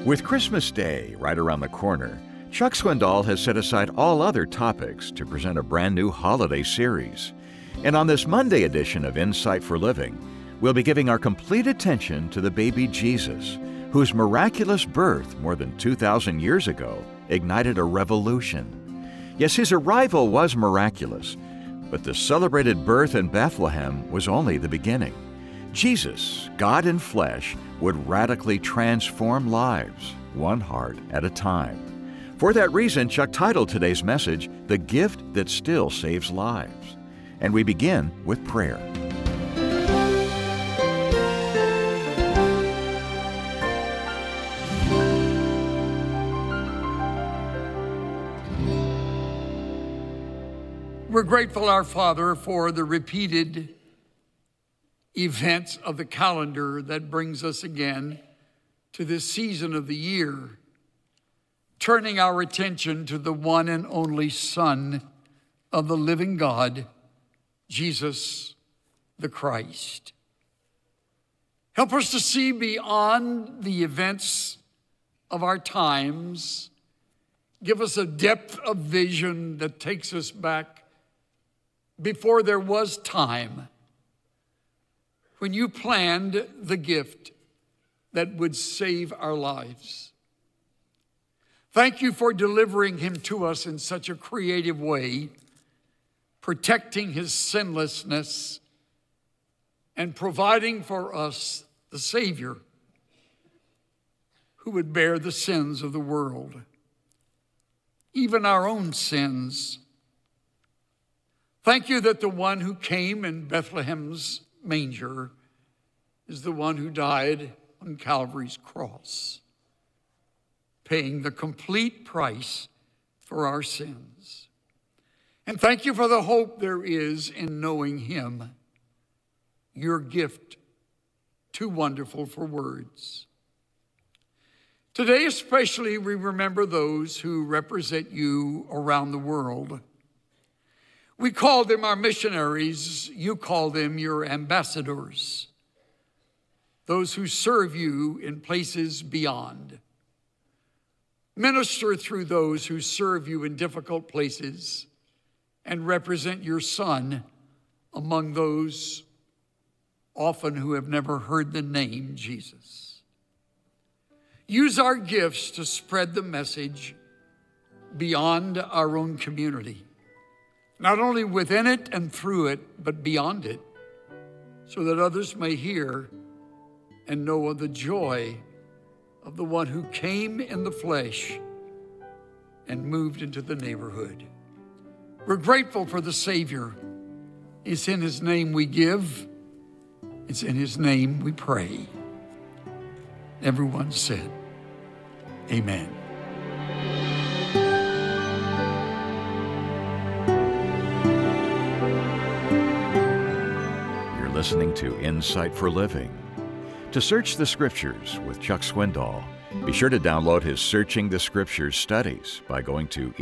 With Christmas Day right around the corner, Chuck Swindoll has set aside all other topics to present a brand new holiday series. And on this Monday edition of Insight for Living, we'll be giving our complete attention to the baby Jesus, whose miraculous birth more than 2,000 years ago ignited a revolution. Yes, his arrival was miraculous, but the celebrated birth in Bethlehem was only the beginning. Jesus, God in flesh, would radically transform lives, one heart at a time. For that reason, Chuck titled today's message, The Gift That Still Saves Lives. And we begin with prayer. We're grateful, our Father, for the repeated events of the calendar that brings us again to this season of the year, turning our attention to the one and only Son of the living God, Jesus the Christ. Help us to see beyond the events of our times. Give us a depth of vision that takes us back before there was time, when you planned the gift that would save our lives. Thank you for delivering him to us in such a creative way, protecting his sinlessness and providing for us the Savior who would bear the sins of the world, even our own sins. Thank you that the one who came in Bethlehem's manger is the one who died on Calvary's cross, paying the complete price for our sins. And thank you for the hope there is in knowing him, your gift too wonderful for words. Today especially, we remember those who represent you around the world. We call them our missionaries. You call them your ambassadors, those who serve you in places beyond. Minister through those who serve you in difficult places and represent your Son among those often who have never heard the name Jesus. Use our gifts to spread the message beyond our own community, not only within it and through it, but beyond it, so that others may hear and know of the joy of the one who came in the flesh and moved into the neighborhood. We're grateful for the Savior. It's in his name we give. It's in his name we pray. Everyone said, amen. Listening to Insight for Living. To search the Scriptures with Chuck Swindoll, be sure to download his Searching the Scriptures studies by going to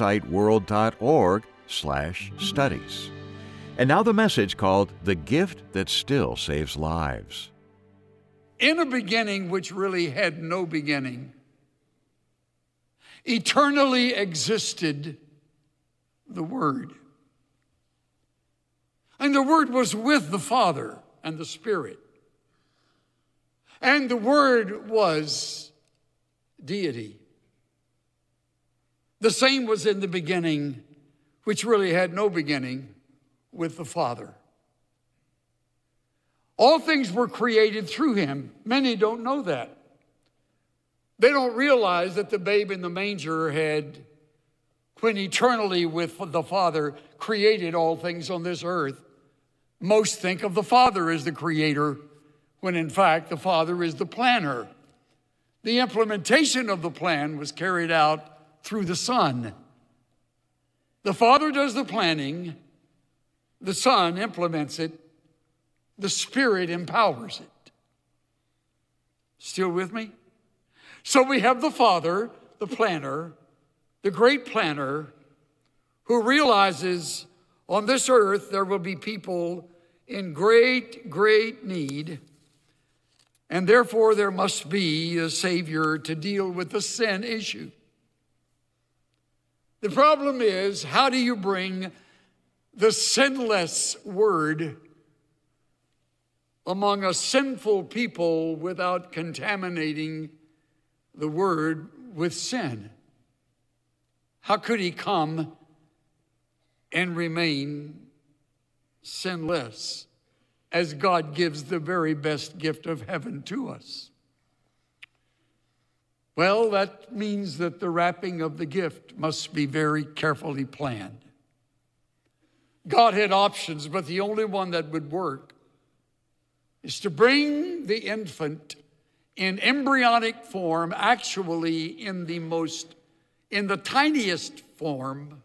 insightworld.org/studies. And now the message called The Gift That Still Saves Lives. In a beginning which really had no beginning, eternally existed the Word. And the Word was with the Father and the Spirit. And the Word was deity. The same was in the beginning, which really had no beginning, with the Father. All things were created through him. Many don't know that. They don't realize that the babe in the manger had, when eternally with the Father, created all things on this earth. Most think of the Father as the creator, when in fact the Father is the planner. The implementation of the plan was carried out through the Son. The Father does the planning, the Son implements it, the Spirit empowers it. Still with me? So we have the Father, the planner, the great planner, who realizes on this earth there will be people in great, great need. And therefore, there must be a Savior to deal with the sin issue. The problem is, how do you bring the sinless word among a sinful people without contaminating the word with sin? How could he come and remain sinless as God gives the very best gift of heaven to us? Well, that means that the wrapping of the gift must be very carefully planned. God had options, but the only one that would work is to bring the infant in embryonic form, actually in the tiniest form,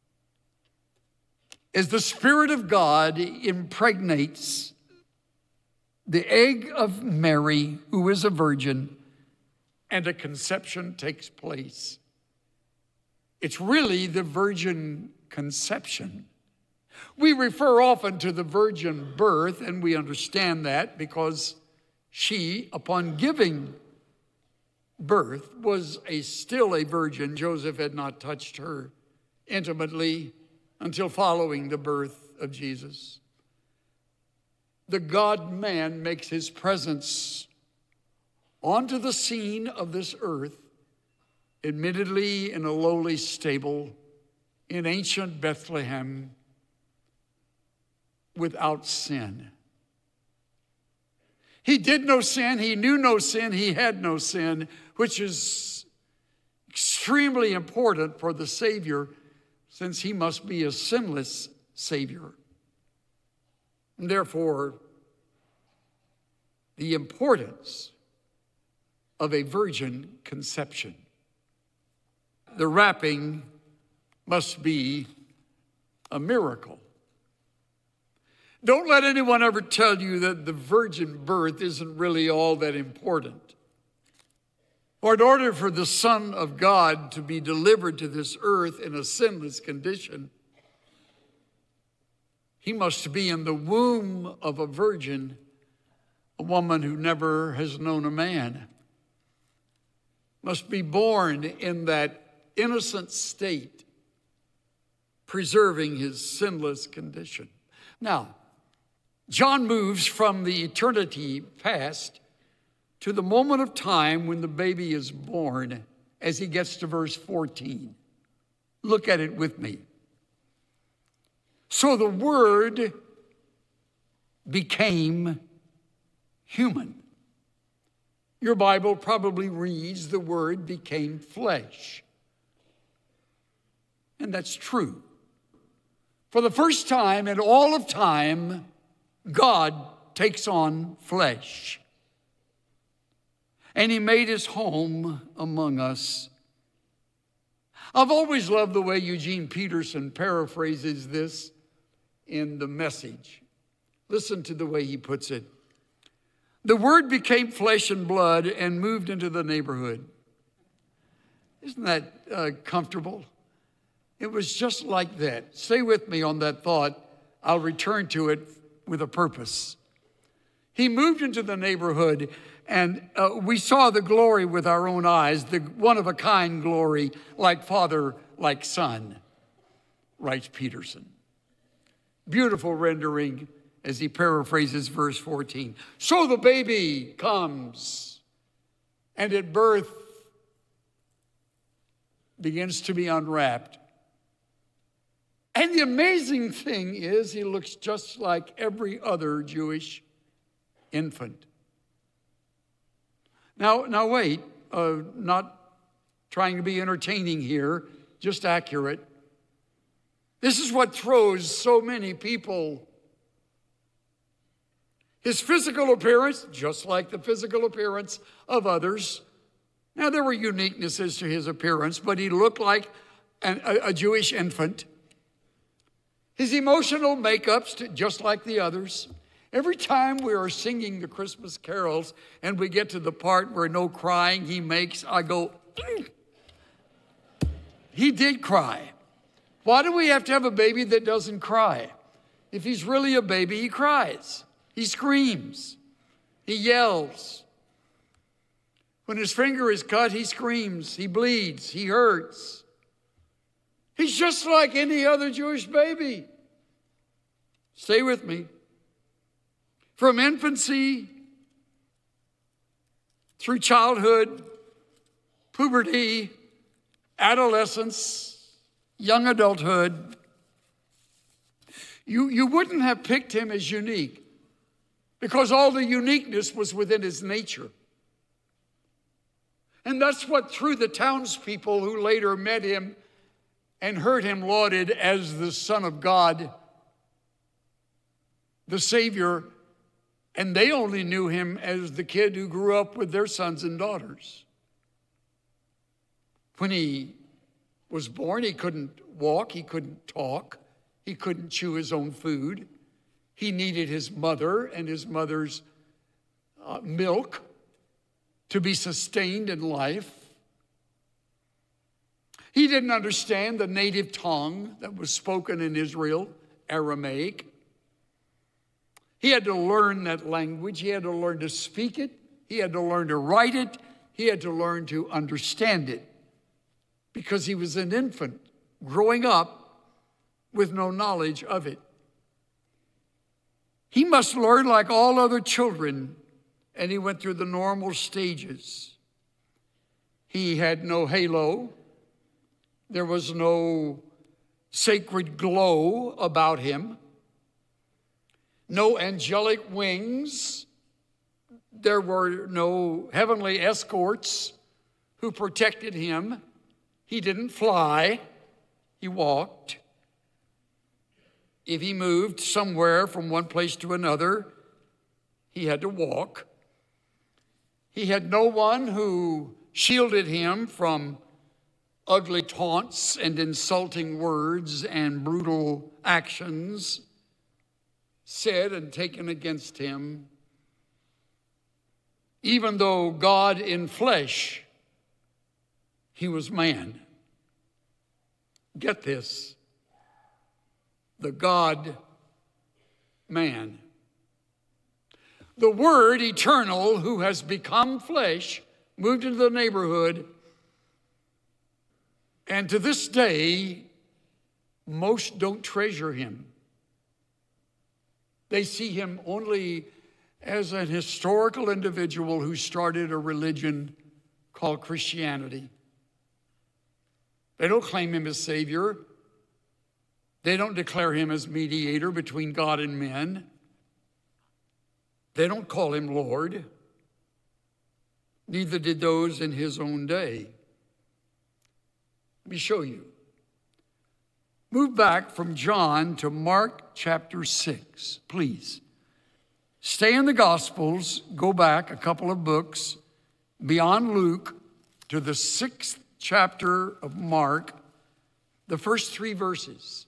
as the Spirit of God impregnates the egg of Mary, who is a virgin, and a conception takes place. It's really the virgin conception. We refer often to the virgin birth, and we understand that because she, upon giving birth, was still a virgin. Joseph had not touched her intimately until following the birth of Jesus. The God-man makes his presence onto the scene of this earth, admittedly in a lowly stable in ancient Bethlehem, without sin. He did no sin, he knew no sin, he had no sin, which is extremely important for the Savior, since he must be a sinless Savior. And therefore, the importance of a virgin conception. The wrapping must be a miracle. Don't let anyone ever tell you that the virgin birth isn't really all that important. For in order for the Son of God to be delivered to this earth in a sinless condition, he must be in the womb of a virgin, a woman who never has known a man. Must be born in that innocent state, preserving his sinless condition. Now, John moves from the eternity past to the moment of time when the baby is born as he gets to verse 14. Look at it with me. So the Word became human. Your Bible probably reads the Word became flesh. And that's true. For the first time in all of time, God takes on flesh. And he made his home among us. I've always loved the way Eugene Peterson paraphrases this in The Message. Listen to the way he puts it. The Word became flesh and blood and moved into the neighborhood. Isn't that comfortable? It was just like that. Stay with me on that thought. I'll return to it with a purpose. He moved into the neighborhood, and we saw the glory with our own eyes, the one-of-a-kind glory, like Father, like Son, writes Peterson. Beautiful rendering as he paraphrases verse 14. So the baby comes, and at birth begins to be unwrapped. And the amazing thing is he looks just like every other Jewish infant. Now wait, not trying to be entertaining here, just accurate. This is what throws so many people. His physical appearance, just like the physical appearance of others. Now there were uniquenesses to his appearance, but he looked like a Jewish infant. His emotional makeup's just like the others. Every time we are singing the Christmas carols and we get to the part where no crying he makes, I go, he did cry. Why do we have to have a baby that doesn't cry? If he's really a baby, he cries. He screams. He yells. When his finger is cut, he screams, he bleeds, he hurts. He's just like any other Jewish baby. Stay with me. From infancy through childhood, puberty, adolescence, young adulthood, you wouldn't have picked him as unique because all the uniqueness was within his nature. And that's what threw the townspeople who later met him and heard him lauded as the Son of God, the Savior, and they only knew him as the kid who grew up with their sons and daughters. When he was born, he couldn't walk, he couldn't talk, he couldn't chew his own food. He needed his mother and his mother's milk to be sustained in life. He didn't understand the native tongue that was spoken in Israel, Aramaic. He had to learn that language. He had to learn to speak it. He had to learn to write it. He had to learn to understand it because he was an infant growing up with no knowledge of it. He must learn like all other children, and he went through the normal stages. He had no halo. There was no sacred glow about him. No angelic wings. There were no heavenly escorts who protected him. He didn't fly. He walked. If he moved somewhere from one place to another, he had to walk. He had no one who shielded him from ugly taunts and insulting words and brutal actions said and taken against him. Even though God in flesh, he was man. Get this, the God-man. The Word eternal who has become flesh, moved into the neighborhood, and to this day, most don't treasure him. They see him only as an historical individual who started a religion called Christianity. They don't claim him as Savior. They don't declare him as mediator between God and men. They don't call him Lord. Neither did those in his own day. Let me show you. Move back from John to Mark chapter 6, please. Stay in the Gospels, go back a couple of books, beyond Luke, to the 6th chapter of Mark, the first 3 verses.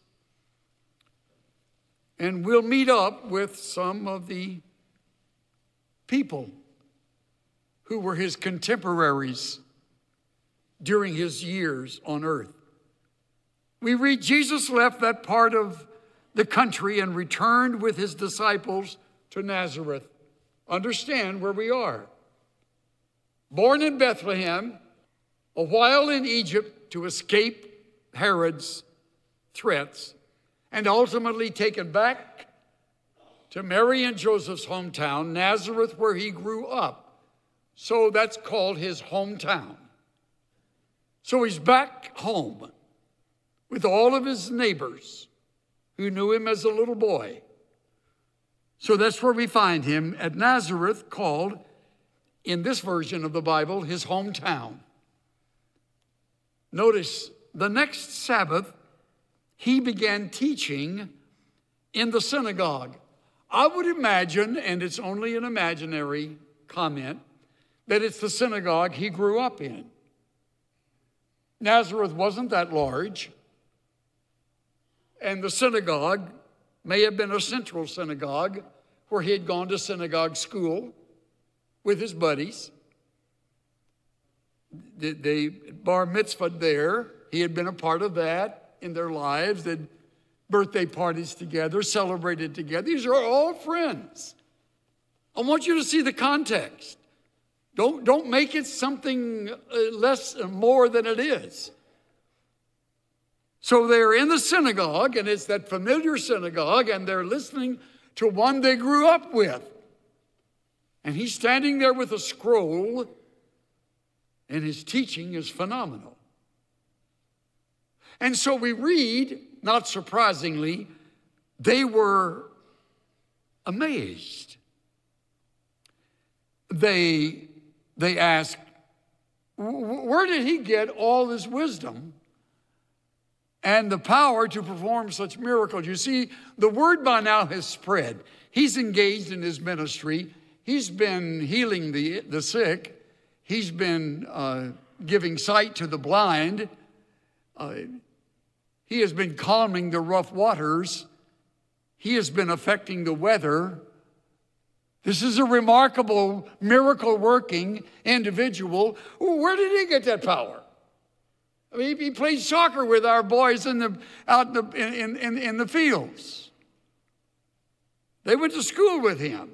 And we'll meet up with some of the people who were his contemporaries during his years on earth. We read, Jesus left that part of the country and returned with his disciples to Nazareth. Understand where we are. Born in Bethlehem, a while in Egypt to escape Herod's threats, and ultimately taken back to Mary and Joseph's hometown, Nazareth, where he grew up. So that's called his hometown. So he's back home with all of his neighbors who knew him as a little boy. So that's where we find him at Nazareth, called, in this version of the Bible, his hometown. Notice, the next Sabbath, he began teaching in the synagogue. I would imagine, and it's only an imaginary comment, that it's the synagogue he grew up in. Nazareth wasn't that large, and the synagogue may have been a central synagogue where he had gone to synagogue school with his buddies. They bar mitzvahed there. He had been a part of that in their lives. They'd birthday parties together, celebrated together. These are all friends. I want you to see the context. Don't make it something more than it is. So they're in the synagogue, and it's that familiar synagogue, and they're listening to one they grew up with. And he's standing there with a scroll, and his teaching is phenomenal. And so we read, not surprisingly, they were amazed. They asked, where did he get all this wisdom and the power to perform such miracles? You see, the word by now has spread. He's engaged in his ministry. He's been healing the sick. He's been giving sight to the blind. He has been calming the rough waters. He has been affecting the weather. This is a remarkable, miracle-working individual. Where did he get that power? I mean, he played soccer with our boys out in the fields. They went to school with him.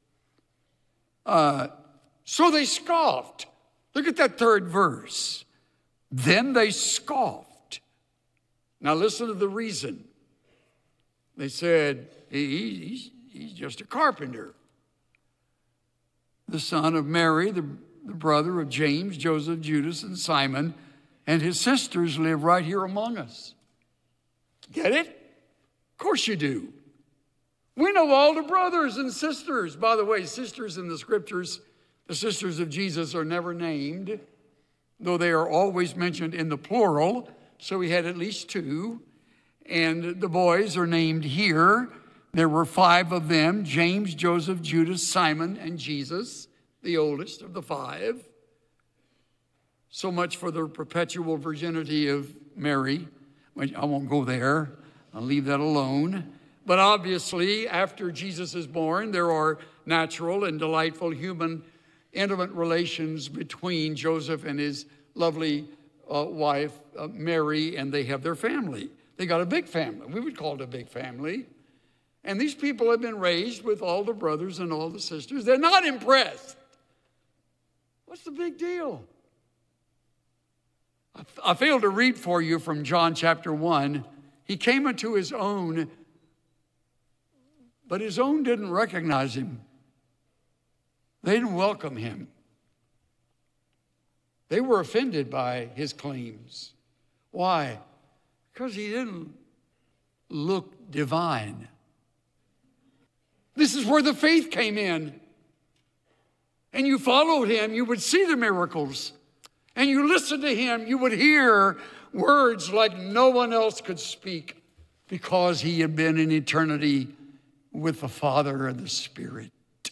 So they scoffed. Look at that third verse. Then they scoffed. Now listen to the reason. They said, he's just a carpenter. The son of Mary, the brother of James, Joseph, Judas, and Simon, and his sisters live right here among us. Get it? Of course you do. We know all the brothers and sisters. By the way, sisters in the scriptures, the sisters of Jesus are never named, though they are always mentioned in the plural, so we had at least two. And the boys are named here. There were 5 of them: James, Joseph, Judas, Simon, and Jesus, the oldest of the 5. So much for the perpetual virginity of Mary. I won't go there. I'll leave that alone. But obviously, after Jesus is born, there are natural and delightful human intimate relations between Joseph and his lovely wife, Mary, and they have their family. They got a big family. We would call it a big family. And these people have been raised with all the brothers and all the sisters. They're not impressed. What's the big deal? I failed to read for you from John chapter 1. He came into his own, but his own didn't recognize him. They didn't welcome him. They were offended by his claims. Why? Because he didn't look divine. This is where the faith came in. And you followed him, you would see the miracles. And you listened to him, you would hear words like no one else could speak, because he had been in eternity with the Father and the Spirit.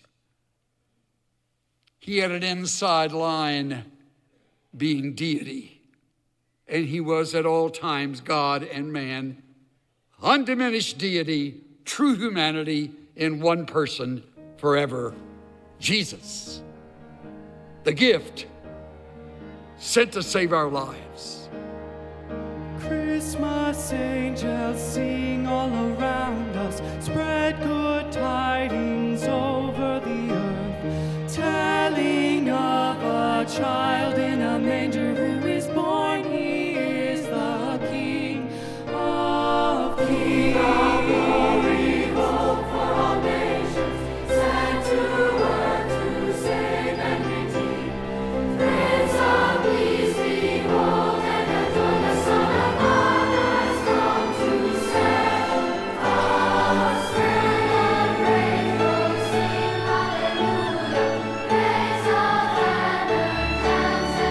He had an inside line, being deity. And he was at all times God and man, undiminished deity, true humanity in one person forever. Jesus, the gift sent to save our lives. Christmas angels sing all around us, spread good tidings over the earth, telling of a child in a manger who is born. He is the King of kings. Glory, hope for all nations, sent to earth to save and redeem. Prince of peace, behold, and adore the Son of God has come to set us free. Celebrate, we'll sing hallelujah, praise of heaven and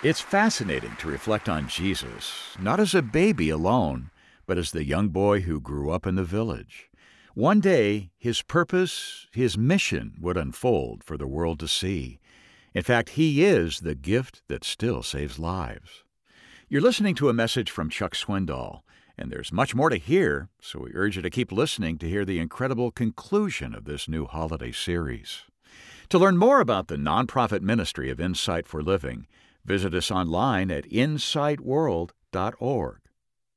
It's fascinating to reflect on Jesus, not as a baby alone, but as the young boy who grew up in the village. One day, his purpose, his mission would unfold for the world to see. In fact, he is the gift that still saves lives. You're listening to a message from Chuck Swindoll, and there's much more to hear, so we urge you to keep listening to hear the incredible conclusion of this new holiday series. To learn more about the nonprofit ministry of Insight for Living, visit us online at insightworld.org.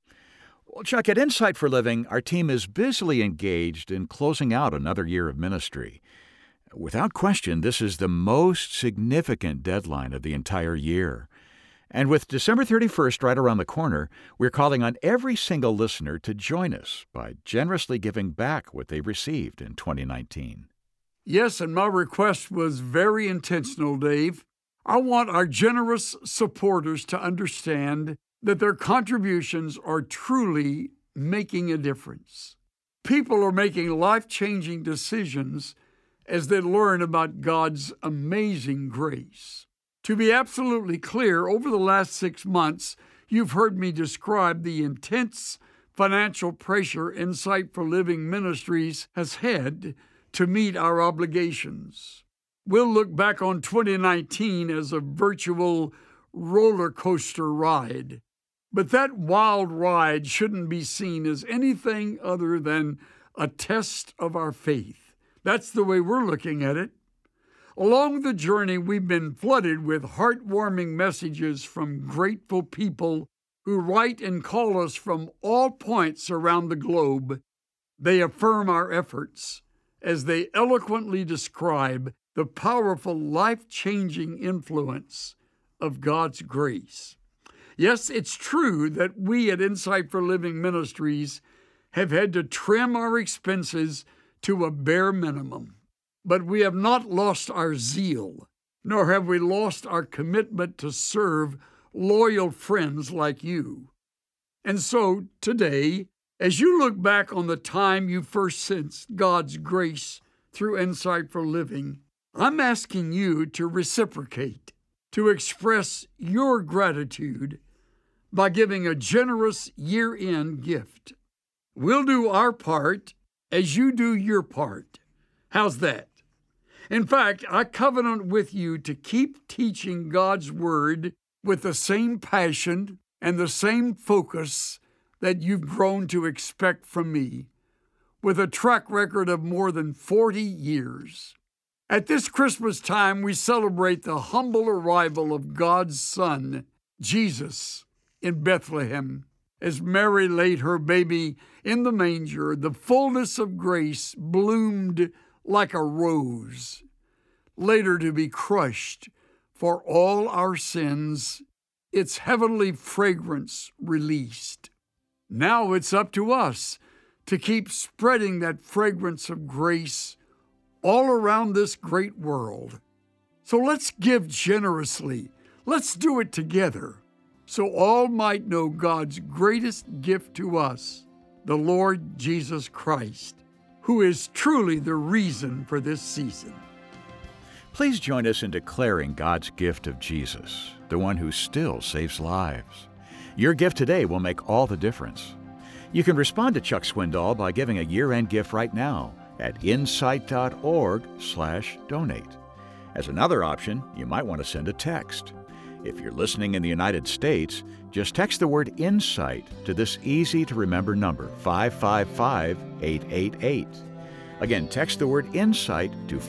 Well, Chuck, at Insight for Living, our team is busily engaged in closing out another year of ministry. Without question, this is the most significant deadline of the entire year. And with December 31st right around the corner, we're calling on every single listener to join us by generously giving back what they received in 2019. Yes, and my request was very intentional, Dave. I want our generous supporters to understand that their contributions are truly making a difference. People are making life-changing decisions as they learn about God's amazing grace. To be absolutely clear, over the last 6 months, you've heard me describe the intense financial pressure Insight for Living Ministries has had to meet our obligations. We'll look back on 2019 as a virtual roller coaster ride. But that wild ride shouldn't be seen as anything other than a test of our faith. That's the way we're looking at it. Along the journey, we've been flooded with heartwarming messages from grateful people who write and call us from all points around the globe. They affirm our efforts as they eloquently describe the powerful, life-changing influence of God's grace. Yes, it's true that we at Insight for Living Ministries have had to trim our expenses to a bare minimum, but we have not lost our zeal, nor have we lost our commitment to serve loyal friends like you. And so today, as you look back on the time you first sensed God's grace through Insight for Living, I'm asking you to reciprocate, to express your gratitude by giving a generous year-end gift. We'll do our part as you do your part. How's that? In fact, I covenant with you to keep teaching God's Word with the same passion and the same focus that you've grown to expect from me, with a track record of more than 40 years. At this Christmas time, we celebrate the humble arrival of God's Son, Jesus, in Bethlehem. As Mary laid her baby in the manger, the fullness of grace bloomed like a rose, later to be crushed for all our sins, its heavenly fragrance released. Now it's up to us to keep spreading that fragrance of grace all around this great world. So let's give generously. Let's do it together, so all might know God's greatest gift to us, the Lord Jesus Christ, who is truly the reason for this season. Please join us in declaring God's gift of Jesus, the one who still saves lives. Your gift today will make all the difference. You can respond to Chuck Swindoll by giving a year-end gift right now at insight.org/donate. As another option, you might want to send a text. If you're listening in the United States, just text the word INSIGHT to this easy-to-remember number, 555-888. Again, text the word INSIGHT to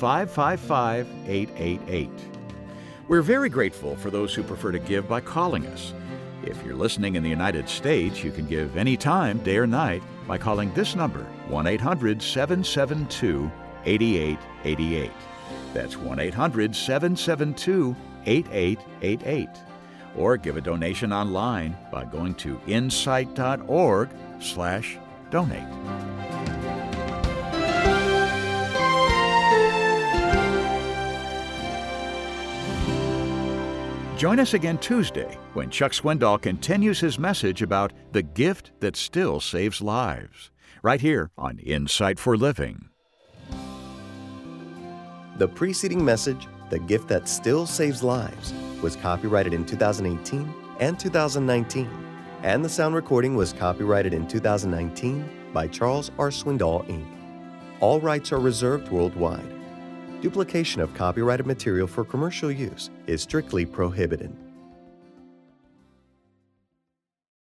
555-888. We're very grateful for those who prefer to give by calling us. If you're listening in the United States, you can give anytime, day or night, by calling this number, 1-800-772-8888. That's 1-800-772-8888. Or give a donation online by going to insight.org/donate. Join us again Tuesday when Chuck Swindoll continues his message about the gift that still saves lives, right here on Insight for Living. The preceding message The Gift That Still Saves Lives was copyrighted in 2018 and 2019, and the sound recording was copyrighted in 2019 by Charles R. Swindoll, Inc. All rights are reserved worldwide. Duplication of copyrighted material for commercial use is strictly prohibited.